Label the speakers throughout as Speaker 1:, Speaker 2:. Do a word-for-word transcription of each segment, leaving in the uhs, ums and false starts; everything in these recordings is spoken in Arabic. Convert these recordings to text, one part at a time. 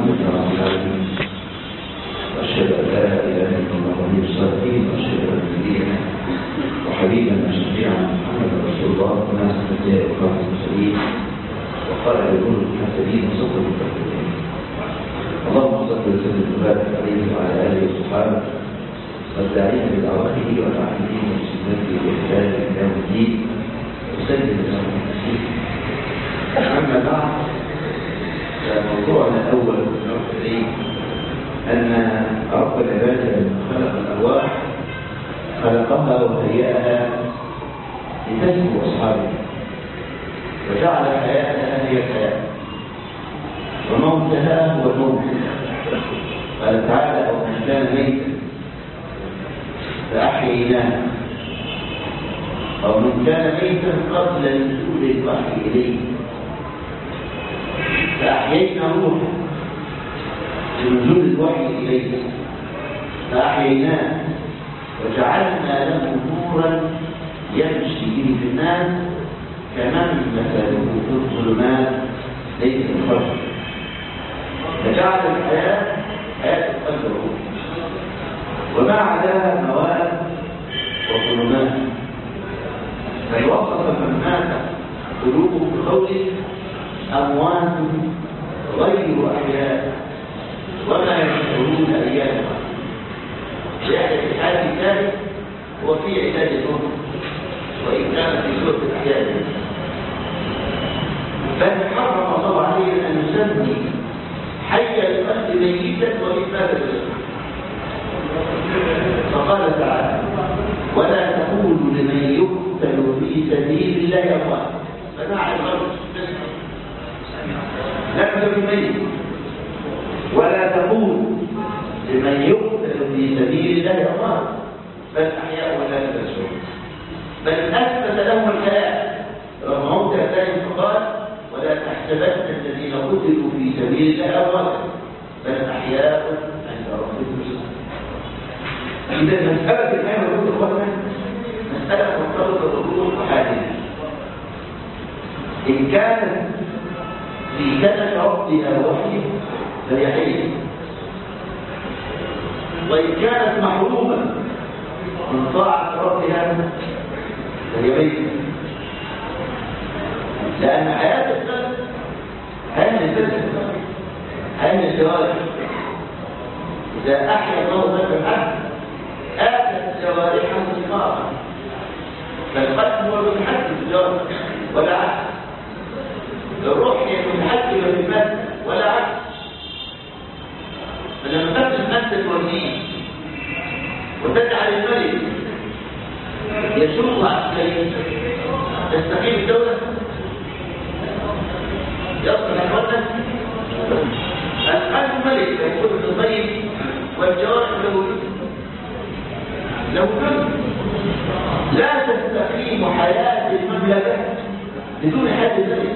Speaker 1: الحمد لله رب العالمين، وأشهد أن لا إله إلا الله ولي الصالحين، وأشهد أن نبينا وحبيبنا شفيعنا محمد رسول الله وناس الأنبياء وخاتم المرسلين وقال يقول المحسنين وصدق المتقين. اللهم صل وسلم وبارك عليه وعلى آله وصحبه والداعين بدعوته والعاملين بسنته بإحسان إلى يوم الدين وسلم لهم تسليما. أما بعد، فموضوعنا الأول نرجع إليه أن رب العباد لما خلق الأرواح خلقها وهيئها لتسكو أصحابها، وجعل حياتها هي الحياة وموتها هو الموت. قال تعالى: أو من كان ميتا فأحييناه، أو من كان ميتا قبل نزول الوحي إليه فأحيينا روحه بنزول الوحي إليه فأحييناه وجعلنا له نورا يمشي به في الناس كمن مثله في الظلمات ليس الخشب. فجعل الحياة حياة القلب والروح، وما عداها مواد وظلمات. فيوصف من مات قلوبه بقوله: أموات غير أحياء وما يشعرون أيامها. لأن الحال الثالث هو في علاج الروح، وإن كان في سورة الأحياء. بل حرم الله عليه أن يسمي حي القلب ميتا وإثبات الرزق، فقال تعالى: ولا تقولوا لمن يقتل في سبيل الله أموات. فنعم الغرب لم ميت. ولا تقولوا لمن يقتل في سبيل الله أموات بل أحياء ولا تبصرون. بل أثبت لهم الحياة رغم موت أبائهم، فقال: ولا تحسبن الذين قتلوا في سبيل الله أموات بل أحياء عند ربهم يرزقون. إذا مسألة الحياة والموت إخوانا مسألة مرتبطة بالروح وحالها. إن كانت في كنف ربها وحي فهي حية، وإن كانت محرومة من طاعة ربها فهي ميتة. لأن حياة القلب حياة الجسد، حياة الجوارح. إذا أحيا الله ذاك العبد آتت جوارحه ثمارا، فالقلب هو المتحكم في الجوارح ولا عكس. الروح هي المتحكمة في المادة ولا عكس. فلما تبدأ المادة الوردية وتجعل الملك يشوف عسكريا تستقيم الدولة، يصبح الوطن. القلب ملك يكون بالطيب والجوارح له له كل. لا تستقيم حياة المملكة بدون حياة الملك.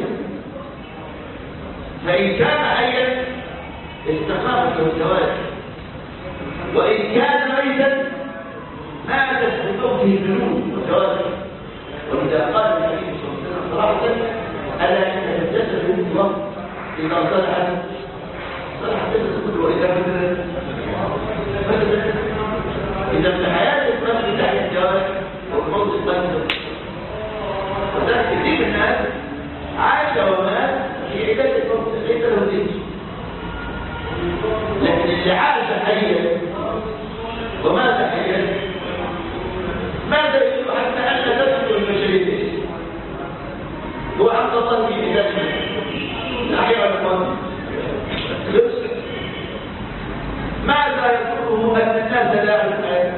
Speaker 1: فإن كان حيا استقامت له الجوارح، وإن كان ميتا ماتت بموته الجنون والجوارح. ولذا قال النبي صلى الله عليه وسلم صراحة: ألا إن الجسد يطلق إذا صلح صلح الجسد كله، وإذا فسدت فسدت. إذا في حياة القلب تحت الجوارح وموت القلب. وذلك كثير من الناس عاش ومات في علاج الموت ليس له ذكر. لكن اللي عاش حيا ومات حيا ماذا يريد حتى أن تدخل البشرية؟ هو عبد الله في علاجه الأحياء والموت. ماذا يضره أن الناس لا يعرفون؟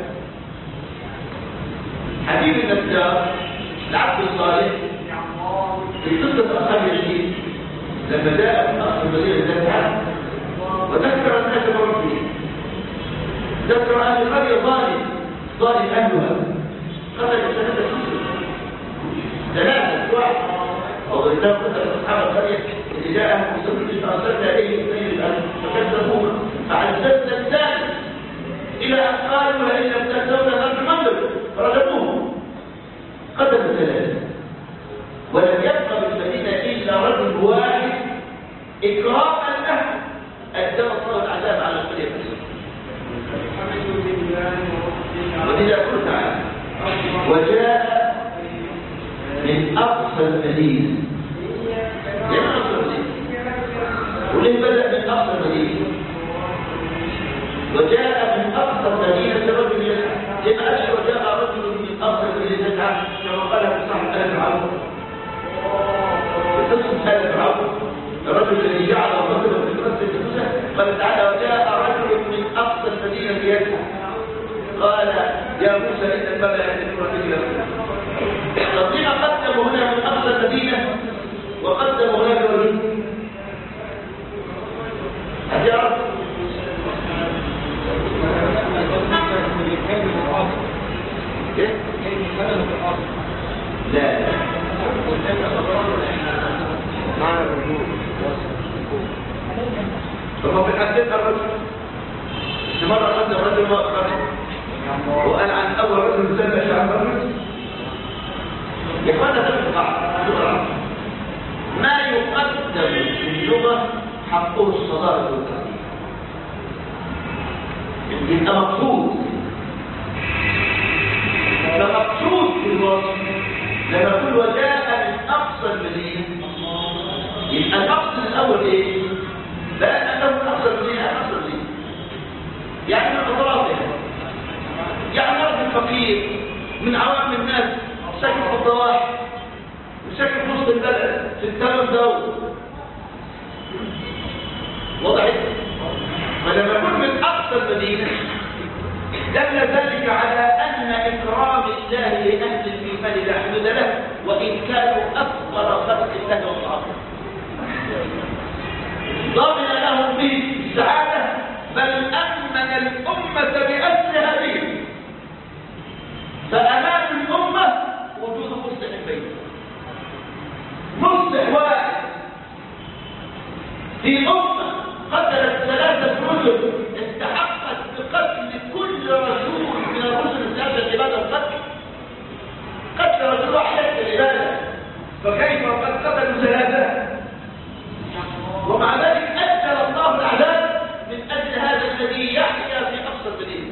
Speaker 1: حبيب النجار العبد الصالح في قصة أصحاب يزيد لما جاء من أصل المدينة ذات عام وذكر الناس بربه، ذكر أهل القرية ظالم ظالم أهلها، قتل ثلاثة سنين ثلاثة واحد وضربناه قتل أصحاب القرية اللي جاءهم بسبب أرسلنا إليهم سيد الأهل فكذبوه فعززنا الثالث إلى أن قالوا لئن لم تهتموا لغير المنبر فرجموه. قتلوا ثلاثة ولم يبقى بالمدينة إلا رجل واحد إكراما له. الدولة أقصى المدينة. يعني أقصى المدينة. وليه بدأ من أقصى المدينة؟ وجاء من أقصى المدينة رجل يسعى. لما أشهر وجاء رجل من أقصى المدينة يسعى كما قال ابن صاحب آل فرعون. قصة آل فرعون الرجل الذي جعل الرجل في المسجد موسى قال تعالى وجاء رجل من أقصى المدينة يسعى قال يا موسى إن الملأ يأتون بك قد قدموا هنا من أقصى المدينة وقدموا هناك رجل أجاب لا معنى الرجوع فما في الحديث الرجل مرة قدم رجل وقال وقال عن أول رجل سلم شعب الرجل يقول هذا القاعدة ما يقدم في اللغة حقه الصدارة والتعليم يبقى مقصود فمقصود في الوصف لما يقول وجاء من أقصى المدينة يبقى المقصد الأول إيه؟ لا أنه من أقصى المدينة أقصى المدينة يعني من أطرافها يعني رجل فقير من عوام الناس ساكن في الضواحي وساكن في وسط البلد في الثمن دور وضعت فلما يكون من أقصى المدينة دل ذلك على أن إكرام الله لأهل الإيمان لا حدود له وإن كانوا أفقر خلق الله وضعفه ضمن لهم به السعادة بل أمن الأمة بأسرها به فأمان الأمة وجود مصلح البيت مصلح واحد في أمة قتلت ثلاثة رسل استحقت بقتل كل رسول من الرسل الثلاثة العبادة القتل قتل رسول واحد العبادة فكيف قد قتلوا ثلاثة ومع ذلك أجل الله العذاب من أجل هذا الذي يحيا في أقصى المدينة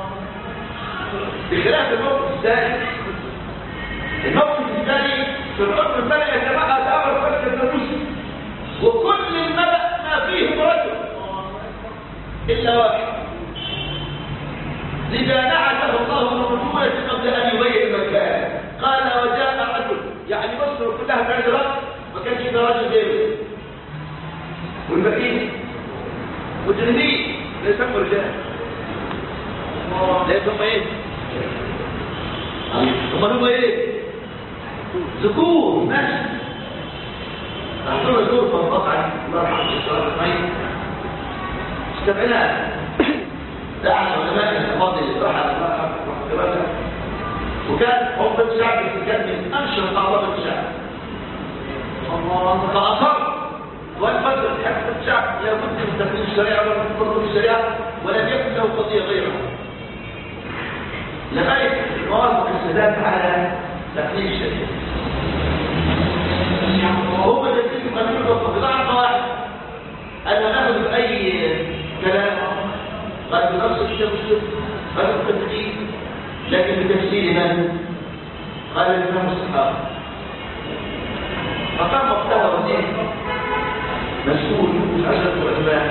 Speaker 1: بخلاف الموقف الثاني الموقف الثاني في الحكم الملأ يا جماعة دعوة فتح النفوس وكل الملأ ما فيهم رجل إلا واحد لذا نعته الله بالرجولة قبل أن يبين المكان قال وجاء رجل يعني مصر كلها بعد رجل ما كانش في رجل غيره والباقيين مجرمين لا يسموا رجال لا يسموا ايه هم هم ايه ذكور ماشي احضروا ذكور فانقطع الله يرحمه الصلاه والسلام استبعنا دعا علماء الفاضل الراحه الله وكان حب الشعب كان من انشط اعضاء الشعب فاصر والفترة حكم الشعب لا بد من تنفيذ الشريعة ولا من تطبيق الشريعة ولم يكن له قضية غيرها لغاية الموافق السادات على تنفيذ الشريعة وهم تنفيذ قانون الوقف بضاعة واحد أنا ناخذ بأي كلام قد بنص التفسير قد التفسير لكن بتفسير من؟ قال الإمام الصحابة فقام وقتها وزير مسؤول مش عشرة وأجبان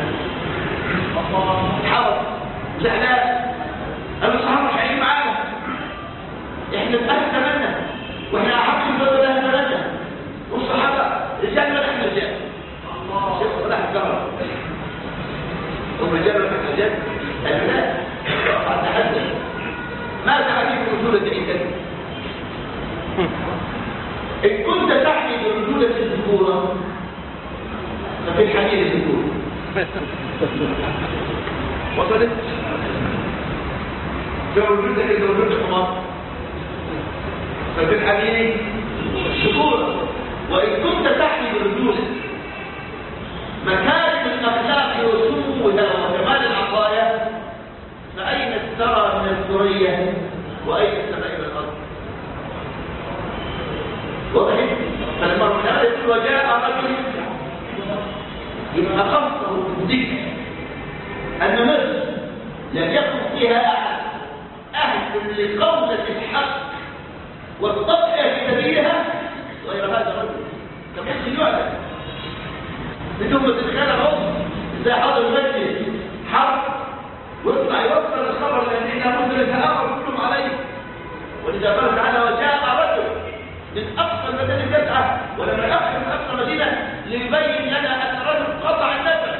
Speaker 1: حرب زعلان أنا الصحابة مش عايزين معانا إحنا نتأكد منا وإحنا أحق البلد لها بلدنا والصحابة رجال ولا إحنا رجال شيخ صلاح الكهرباء هم رجال ولا إحنا رجال لا قد تحدث ماذا عليك برجولة الإنسان إن كنت تحمي برجولة الذكورة ففي الحديث الذكور وصلت في رجولة الرجولة الحمار ففي الحديث الذكورة وإن كنت تحمي برجولة مكارم الأخلاق وسموها وكمال العطايا فأين الثرى من الثريا وأين السماء من الأرض وضحت فلما ربنا يقول وجاء رجل يبقى خمسه الذكر أن مصر لم يكن فيها أحد أهل لقولة الحق والتضحية في سبيلها غير هذا بدون ما تتخانقوا زي حاضر المسجد حرب ويطلع يوصل الخبر لان مسلم تآمر كلهم عليه. ولذا قال تعالى وجاء رجل من اقصى المدينه يسعى ولم يأخذ من اقصى المدينه ليبين لنا ان الرجل قطع النفس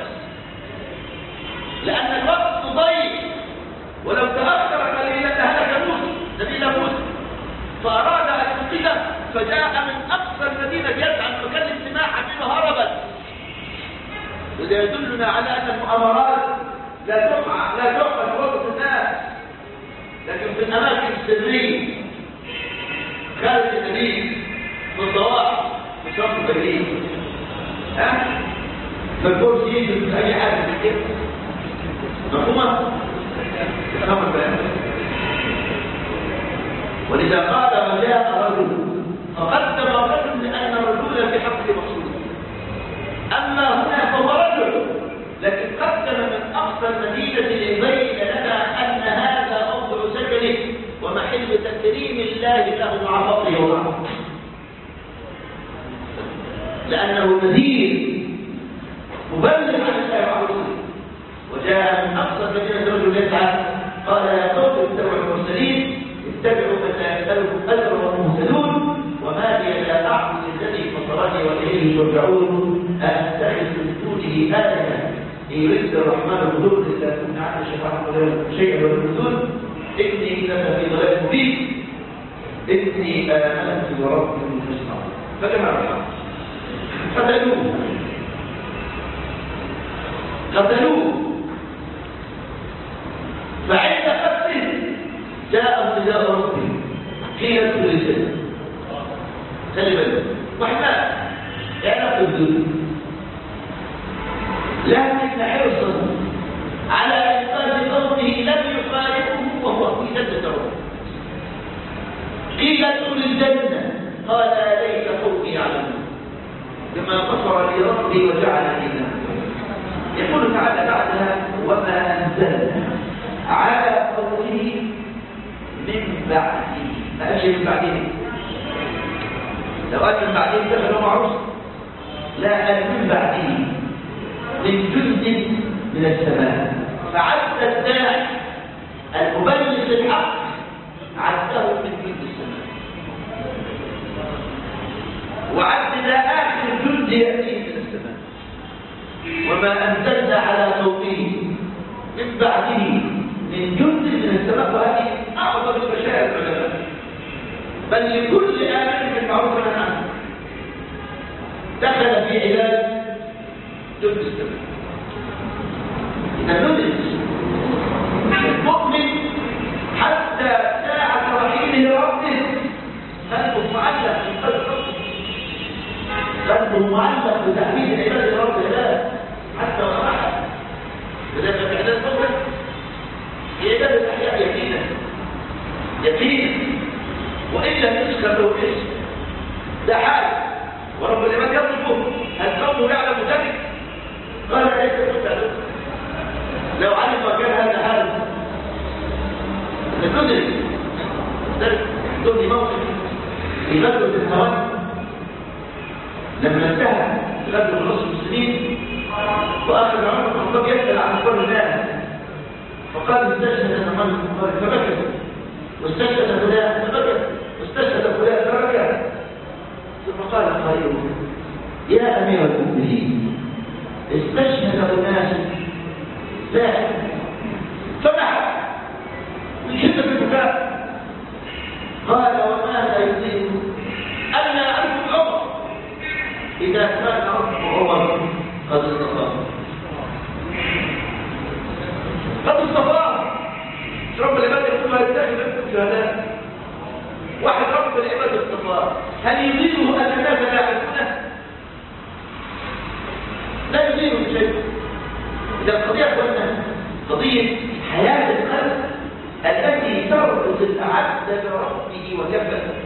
Speaker 1: لان الوقت ضيق ولو تاخر قليلا لهلك موسى نبينا موسى فاراد ان ينقذه فجاء من اقصى المدينه يسعى مكان الاجتماع حتى هربت. وده يدلنا على ان المؤامرات لا تقع لا تقع في وسط الناس لكن في الاماكن السريه خارج المدينه في الضواحي في شرق برلين ها فالكرسي يجي في اي حاجه من كده مفهومه؟ تفهم الكلام. ولذا قال وجاء رجل فقدم الرجل لان الرجل في حق مقصود. اما هنا فهو رجل لكن قدم من اقصى المدينه ليبين لنا ان هذا موضع سكنه ومحل تكريم الله له مع فضله ورحمته لانه نذير مبلغ عن الله ورسوله. وجاء من اقصى المدينه رجل يسعى قال يا قوم اتبعوا المرسلين اتبعوا فسيسالكم اجرا وهم مهتدون وما لي لا اعبد الذي فطرني واليه ترجعون أأتخذ من دونه آلهة إن يريد الرحمن بضر إلا كنا عن شفاعة شيئا والرسول إني إذا في ضلال مبين إني آمنت بربكم فاسمعون. فكما رحمه قتلوه قتلوه فعند قتله جاء ابتلاء ربه قيل ادخل الجنة. خلي بالك واحنا اعرف الدنيا لكن حرصا على انقاذ قومه لم يخالفه وهو في جنة ربه. قيل ادخل الجنة قال ليس قومي يعلمون بما غفر لي ربي وجعلني منهم. يقول تعالى بعدها وما انزلنا على قومه من بعده. ما قالش من بعدين لو قال من بعدين دخلوا معروف لا قال من بعدين من جند من السماء فعد الداعي المبلغ للحق عده من جند السماء وعد لا اخر جند ياتي من السماء. وما انزلنا على قومه من بعده من جند من السماء وهذه اعظم المشاهد العلماء بل لكل امر بالمعروف والنهي عن المنكر دخل في علاج جند السماء. اذا ندرس المؤمن حتى ساعه رحيله ربه قلبه معلق بقلب ربه قلبه معلق بتحميد العباد لرب العباد حتى وصحها. لذلك في علاج ربه هي عباده الاحياء يقينا يقينا والا يسكر له الاسم ده حال ورب العباد يطلبه هل قومه يعلم ذلك؟ قال ليس تعلم. لو علم وكان هذا حال ندرك ذلك يحضرني موقف في غزوه الهوان لما انتهى غزوه نصف المسلمين واخذ عمر بن الخطاب يسال عن كل الناس فقال استشهد محمد فبكى واستشهد فلان فبكى واستشهد فلان فبكى ثم قال قائل يا امير المؤمنين استشهد الناس ذاك فنحى من شده البكاء قال وماذا يصيب الا انت عمر اذا كان رب عمر قد اصطفاه قد اصطفاه. رب العباد يقول ما يتخذ منكم شهداء واحد رب العباد اصطفاه هل يضيع